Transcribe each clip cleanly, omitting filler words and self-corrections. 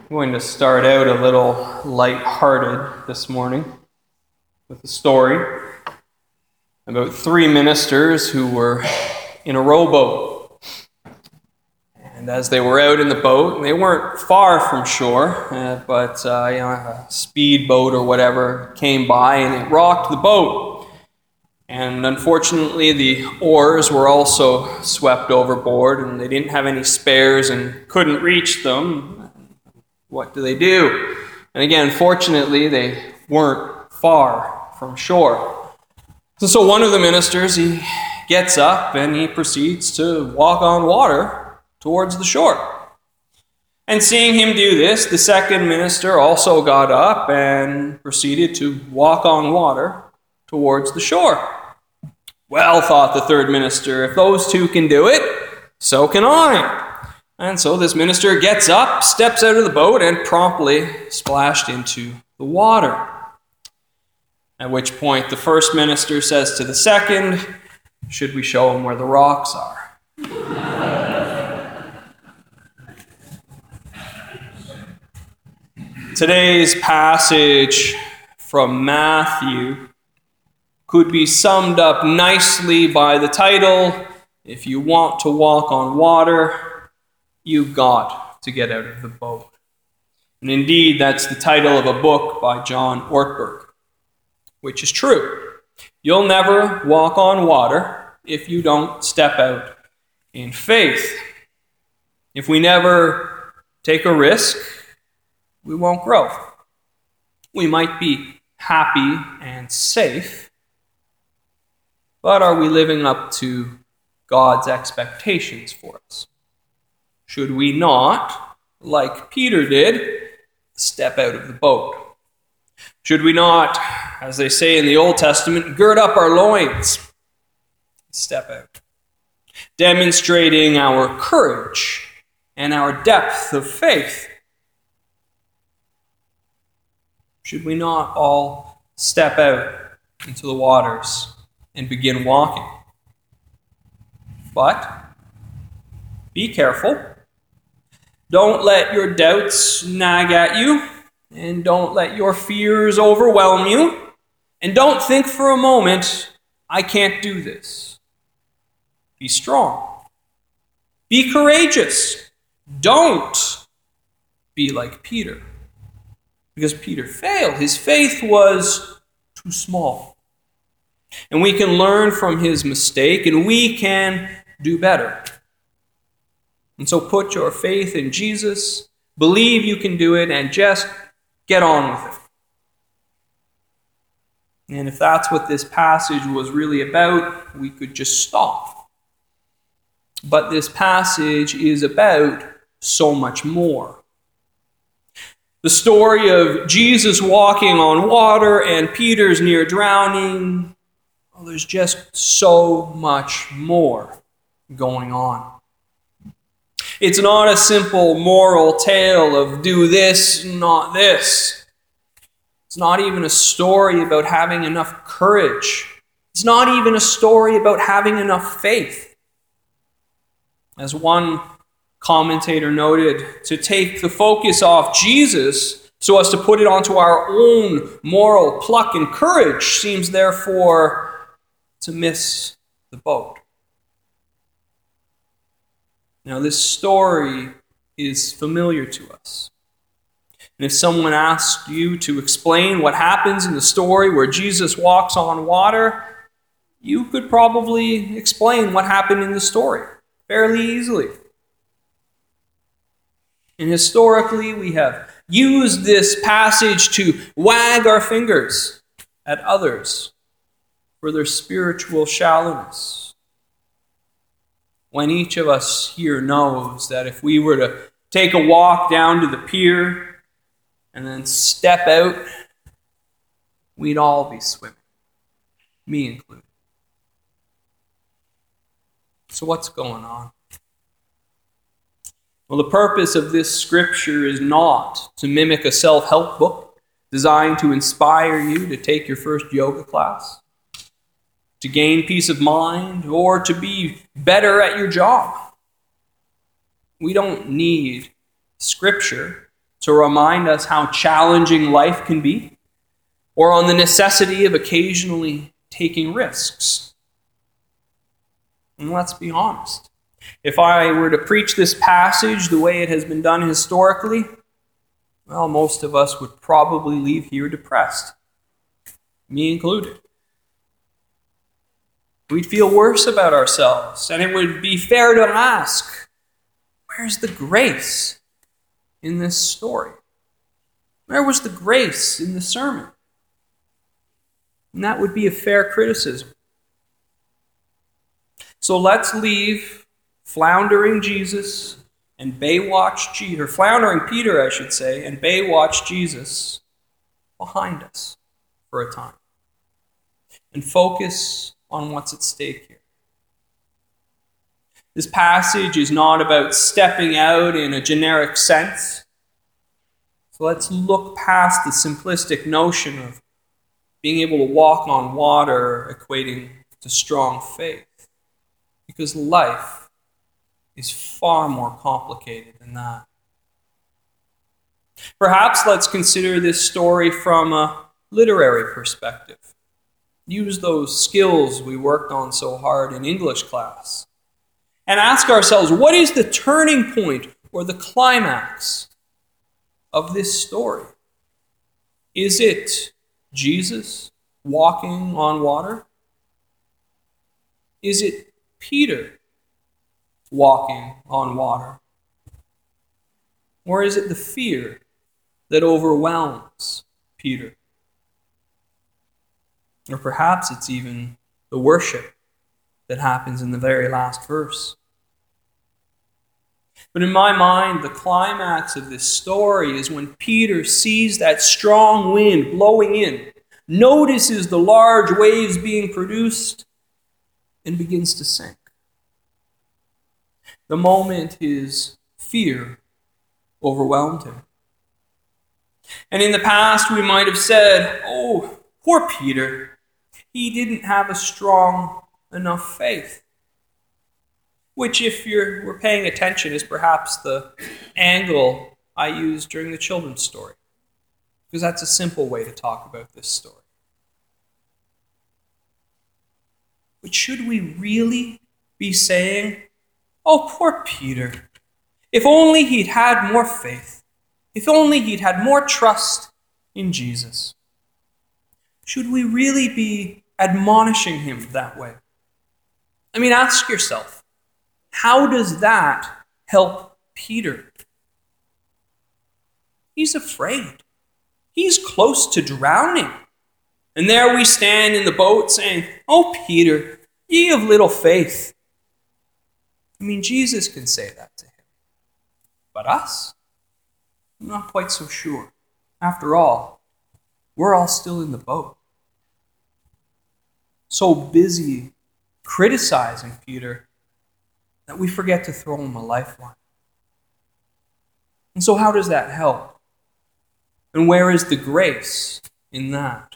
I'm going to start out a little light-hearted this morning with a story about three ministers who were in a rowboat. And as they were out in the boat, they weren't far from shore, but a speedboat or whatever came by and it rocked the boat. And unfortunately, the oars were also swept overboard, and they didn't have any spares and couldn't reach them. What do? And again, fortunately, they weren't far from shore. So one of the ministers, he gets up and he proceeds to walk on water towards the shore. And seeing him do this, the second minister also got up and proceeded to walk on water towards the shore. Well, thought the third minister, if those two can do it, so can I. And so this minister gets up, steps out of the boat, and promptly splashed into the water. At which point the first minister says to the second, should we show him where the rocks are? Today's passage from Matthew could be summed up nicely by the title, if you want to walk on water, you've got to get out of the boat. And indeed, that's the title of a book by John Ortberg, which is true. You'll never walk on water if you don't step out in faith. If we never take a risk, we won't grow. We might be happy and safe, but are we living up to God's expectations for us? Should we not, like Peter did, step out of the boat? Should we not, as they say in the Old Testament, gird up our loins, step out, demonstrating our courage and our depth of faith? Should we not all step out into the waters and begin walking? But be careful. Don't let your doubts nag at you, and don't let your fears overwhelm you, and don't think for a moment, I can't do this. Be strong. Be courageous. Don't be like Peter, because Peter failed. His faith was too small. And we can learn from his mistake, and we can do better. And so put your faith in Jesus, believe you can do it, and just get on with it. And if that's what this passage was really about, we could just stop. But this passage is about so much more. The story of Jesus walking on water and Peter's near drowning, well, there's just so much more going on. It's not a simple moral tale of do this, not this. It's not even a story about having enough courage. It's not even a story about having enough faith. As one commentator noted, to take the focus off Jesus so as to put it onto our own moral pluck and courage seems therefore to miss the boat. Now, this story is familiar to us. And if someone asked you to explain what happens in the story where Jesus walks on water, you could probably explain what happened in the story fairly easily. And historically, we have used this passage to wag our fingers at others for their spiritual shallowness. When each of us here knows that if we were to take a walk down to the pier and then step out, we'd all be swimming, me included. So what's going on? Well, the purpose of this scripture is not to mimic a self-help book designed to inspire you to take your first yoga class, to gain peace of mind, or to be better at your job. We don't need Scripture to remind us how challenging life can be, or on the necessity of occasionally taking risks. And let's be honest. If I were to preach this passage the way it has been done historically, well, most of us would probably leave here depressed, me included. We'd feel worse about ourselves, and it would be fair to ask, where's the grace in this story? Where was the grace in the sermon? And that would be a fair criticism. So let's leave floundering Jesus and floundering Peter, I should say, and Baywatch Jesus behind us for a time, and focus on what's at stake here. This passage is not about stepping out in a generic sense. So let's look past the simplistic notion of being able to walk on water equating to strong faith, because life is far more complicated than that. Perhaps let's consider this story from a literary perspective. Use those skills we worked on so hard in English class. And ask ourselves, what is the turning point or the climax of this story? Is it Jesus walking on water? Is it Peter walking on water? Or is it the fear that overwhelms Peter? Or perhaps it's even the worship that happens in the very last verse. But in my mind, the climax of this story is when Peter sees that strong wind blowing in, notices the large waves being produced, and begins to sink. The moment his fear overwhelmed him. And in the past, we might have said, oh, poor Peter, he didn't have a strong enough faith. Which, if we're paying attention, is perhaps the angle I used during the children's story. Because that's a simple way to talk about this story. But should we really be saying, oh, poor Peter, if only he'd had more faith, if only he'd had more trust in Jesus? Should we really be admonishing him that way? I mean, ask yourself, how does that help Peter? He's afraid. He's close to drowning. And there we stand in the boat saying, oh, Peter, ye of little faith. I mean, Jesus can say that to him. But us? I'm not quite so sure. After all, we're all still in the boat. So busy criticizing Peter that we forget to throw him a lifeline. And so how does that help? And where is the grace in that?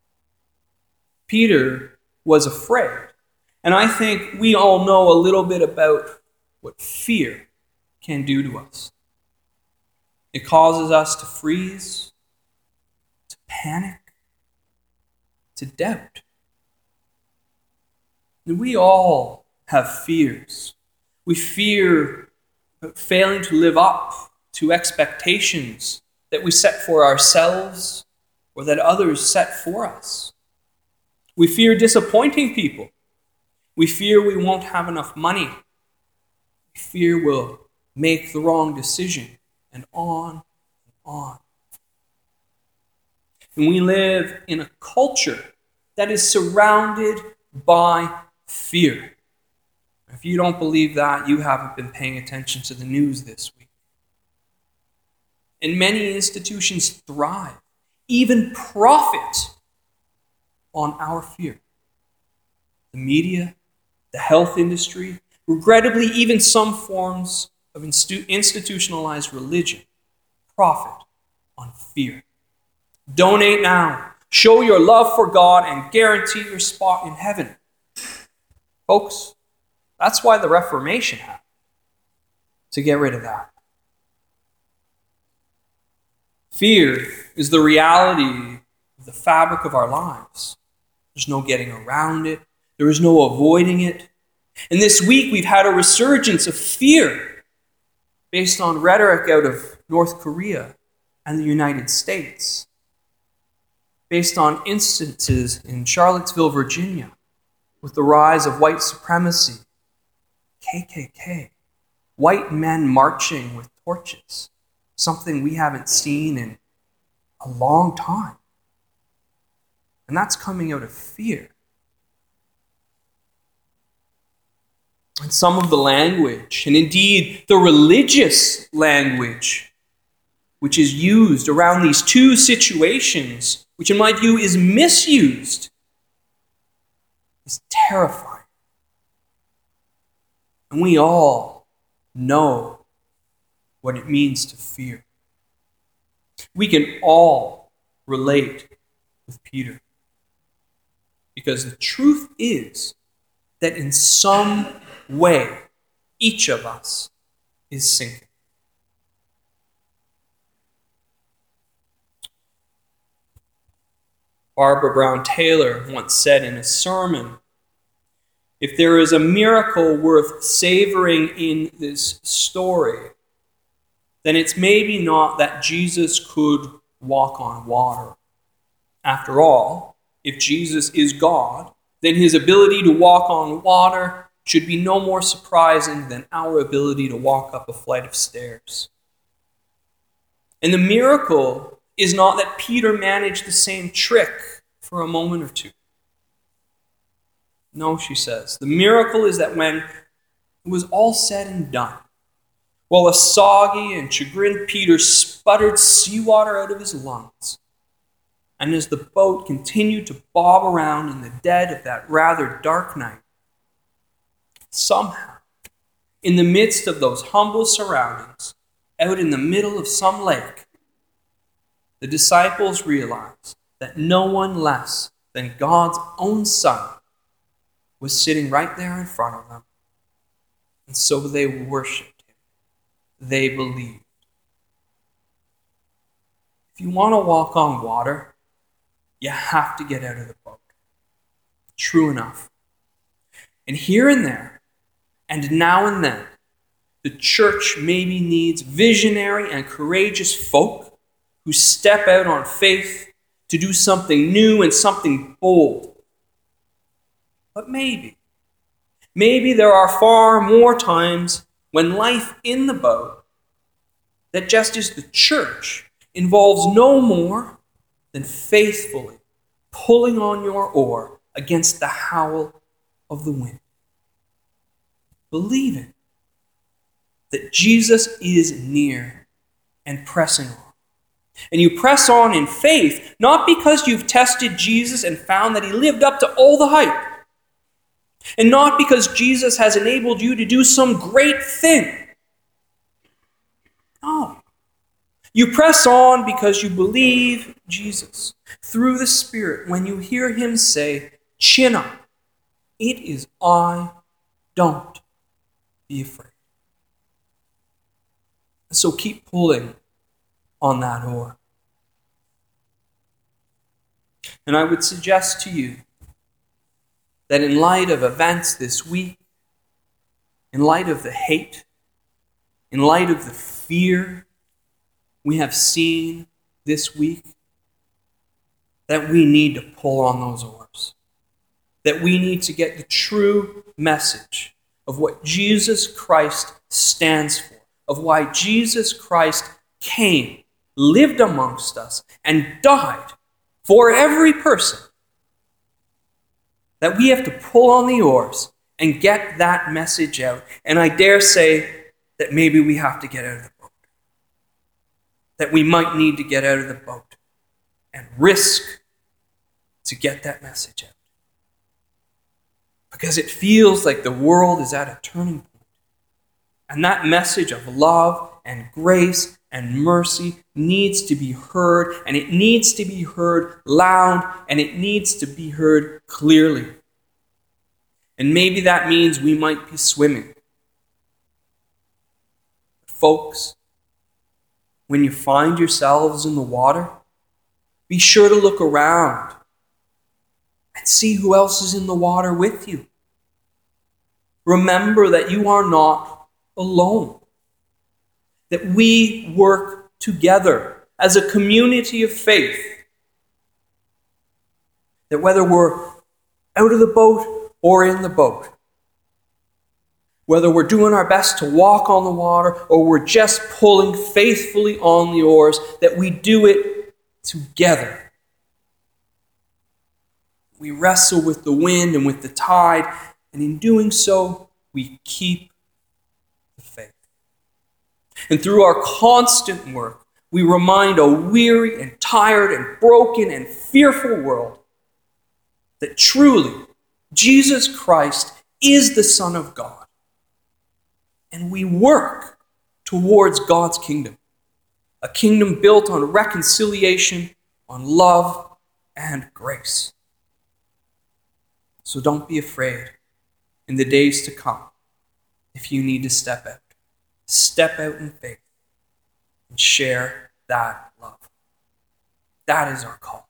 Peter was afraid. And I think we all know a little bit about what fear can do to us. It causes us to freeze, to panic, to doubt. And we all have fears. We fear failing to live up to expectations that we set for ourselves or that others set for us. We fear disappointing people. We fear we won't have enough money. We fear we'll make the wrong decision, and on and on. And we live in a culture that is surrounded by fear. If you don't believe that, you haven't been paying attention to the news this week. And many institutions thrive, even profit, on our fear. The media, the health industry, regrettably even some forms of institutionalized religion profit on fear. Donate now. Show your love for God and guarantee your spot in heaven. Folks, that's why the Reformation happened, to get rid of that. Fear is the reality of the fabric of our lives. There's no getting around it. There is no avoiding it. And this week we've had a resurgence of fear based on rhetoric out of North Korea and the United States, based on instances in Charlottesville, Virginia, with the rise of white supremacy, KKK, white men marching with torches, something we haven't seen in a long time. And that's coming out of fear. And some of the language, and indeed the religious language, which is used around these two situations, which in my view is misused, is terrifying. And we all know what it means to fear. We can all relate with Peter. Because the truth is that in some way, each of us is sinking. Barbara Brown Taylor once said in a sermon, if there is a miracle worth savoring in this story, then it's maybe not that Jesus could walk on water. After all, if Jesus is God, then his ability to walk on water should be no more surprising than our ability to walk up a flight of stairs. And the miracle is not that Peter managed the same trick for a moment or two. No, she says. The miracle is that when it was all said and done, while a soggy and chagrined Peter sputtered seawater out of his lungs, and as the boat continued to bob around in the dead of that rather dark night, somehow, in the midst of those humble surroundings, out in the middle of some lake, the disciples realized that no one less than God's own Son was sitting right there in front of them. And so they worshiped him. They believed. If you want to walk on water, you have to get out of the boat. True enough. And here and there, and now and then, the church maybe needs visionary and courageous folk who step out on faith to do something new and something bold. But maybe there are far more times when life in the boat that just as the church involves no more than faithfully pulling on your oar against the howl of the wind. Believe it, that Jesus is near and pressing on. And you press on in faith, not because you've tested Jesus and found that he lived up to all the hype, and not because Jesus has enabled you to do some great thing. No. You press on because you believe Jesus through the Spirit when you hear him say, chin up, it is I, don't be afraid. So keep pulling on that oar. And I would suggest to you that in light of events this week, in light of the hate, in light of the fear we have seen this week, that we need to pull on those oars. That we need to get the true message of what Jesus Christ stands for, of why Jesus Christ came, lived amongst us, and died for every person. That we have to pull on the oars and get that message out. And I dare say that maybe we have to get out of the boat. That we might need to get out of the boat and risk to get that message out. Because it feels like the world is at a turning point. And that message of love and grace and mercy needs to be heard, and it needs to be heard loud, and it needs to be heard clearly. And maybe that means we might be swimming. But folks, when you find yourselves in the water, be sure to look around and see who else is in the water with you. Remember that you are not alone, that we work together as a community of faith, that whether we're out of the boat or in the boat, whether we're doing our best to walk on the water or we're just pulling faithfully on the oars, that we do it together. We wrestle with the wind and with the tide, and in doing so, we keep the faith. And through our constant work, we remind a weary and tired and broken and fearful world that truly Jesus Christ is the Son of God. And we work towards God's kingdom, a kingdom built on reconciliation, on love, and grace. So don't be afraid in the days to come if you need to step out. Step out in faith and share that love. That is our call.